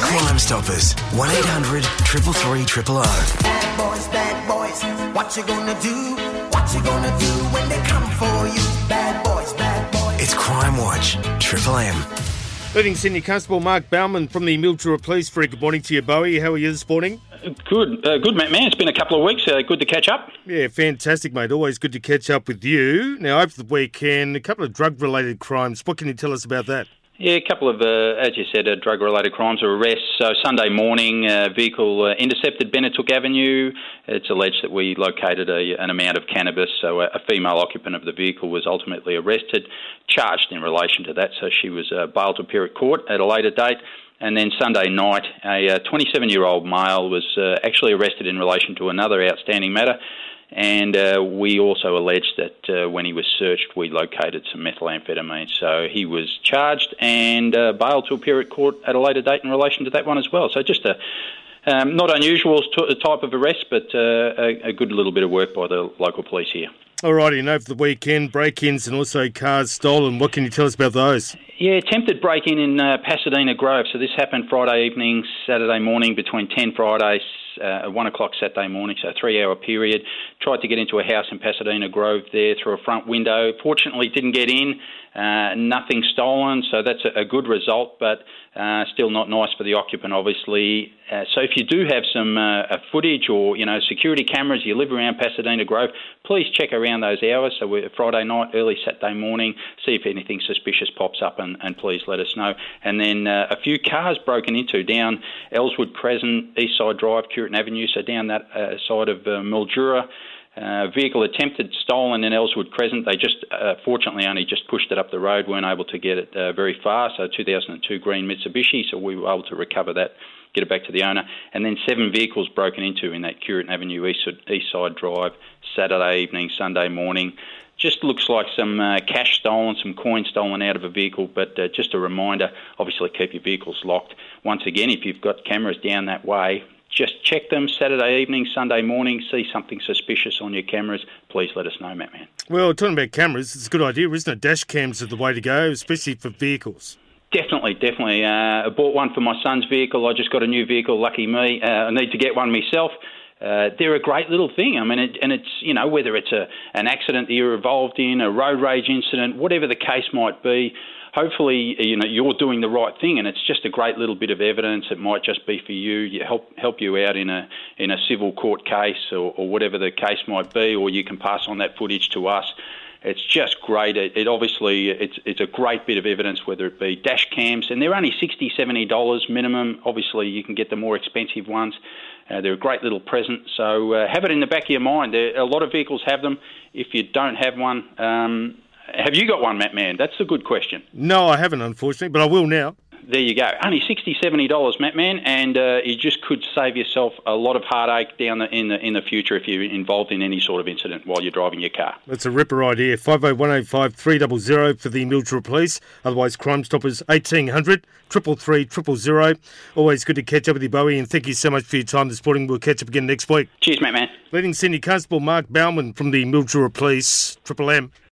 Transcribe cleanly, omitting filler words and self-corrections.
Crime Stoppers, 1800 333 000. Bad boys, what you gonna do? What you gonna do when they come for you? Bad boys. It's Crime Watch, Triple M. Leading Senior Constable Mark Bauman from the Mildura Police. Very good morning to you, Bowie. How are you this morning? Good, Matt, man. It's been a couple of weeks. Good to catch up. Yeah, fantastic, mate. Always good to catch up with you. Now, over the weekend, a couple of drug-related crimes. What can you tell us about that? Yeah, a couple of, as you said, drug-related crimes or arrests. So Sunday morning, a vehicle intercepted Benetook Avenue. It's alleged that we located an amount of cannabis. So a female occupant of the vehicle was ultimately arrested, charged in relation to that. So she was bailed to appear at court at a later date. And then Sunday night, a 27-year-old male was actually arrested in relation to another outstanding matter. And we also alleged that when he was searched, we located some methamphetamine. So he was charged and bailed to appear at court at a later date in relation to that one as well. So just a not unusual type of arrest, but a good little bit of work by the local police here. All righty, and over the weekend, break-ins and also cars stolen. What can you tell us about those? Yeah, attempted break-in in Pasadena Grove. So this happened Friday evening, Saturday morning, between 10 Friday, 1 o'clock Saturday morning, so a 3-hour period. Tried to get into a house in Pasadena Grove there through a front window. Fortunately, didn't get in. Nothing stolen, so that's a good result, but still not nice for the occupant, obviously. So if you do have some footage or, security cameras, you live around Pasadena Grove, please check around those hours. So we're Friday night, early Saturday morning, see if anything suspicious pops up and please let us know. And then a few cars broken into down Ellswood Crescent, Eastside Drive, Curtin Avenue, so down that side of Mildura. Vehicle attempted stolen in Ellswood Crescent. They just, fortunately, only just pushed it up the road, weren't able to get it very far. So 2002 green Mitsubishi, so we were able to recover that, get it back to the owner. And then 7 vehicles broken into in that Curtin Avenue, Eastside Drive, Saturday evening, Sunday morning. Just looks like some cash stolen, some coins stolen out of a vehicle, but just a reminder, obviously keep your vehicles locked. Once again, if you've got cameras down that way, just check them Saturday evening, Sunday morning, see something suspicious on your cameras, please let us know, Matt. Well, talking about cameras, it's a good idea, isn't it? Dash cams are the way to go, especially for vehicles. Definitely. I bought one for my son's vehicle. I just got a new vehicle, lucky me. I need to get one myself. They're a great little thing. I mean, it's whether it's an accident that you're involved in, a road rage incident, whatever the case might be, hopefully, you're doing the right thing, and it's just a great little bit of evidence. It might just be for you. You help you out in a civil court case or whatever the case might be, or you can pass on that footage to us. It's just great. It obviously it's a great bit of evidence, whether it be dash cams, and they're only $60, $70 minimum. Obviously, you can get the more expensive ones. They're a great little present, so have it in the back of your mind. A lot of vehicles have them. If you don't have one, have you got one, Matt Man? That's a good question. No, I haven't, unfortunately, but I will now. There you go. Only $60, $70, Matt Man, and you just could save yourself a lot of heartache in the future if you're involved in any sort of incident while you're driving your car. That's a ripper idea. 501853 300 for the Mildura Police. Otherwise, Crime Stoppers 1800 333 000. Always good to catch up with you, Bowie, and thank you so much for your time this morning. We'll catch up again next week. Cheers, Matt Man. Leading Senior Constable Mark Bauman from the Mildura Police, Triple M.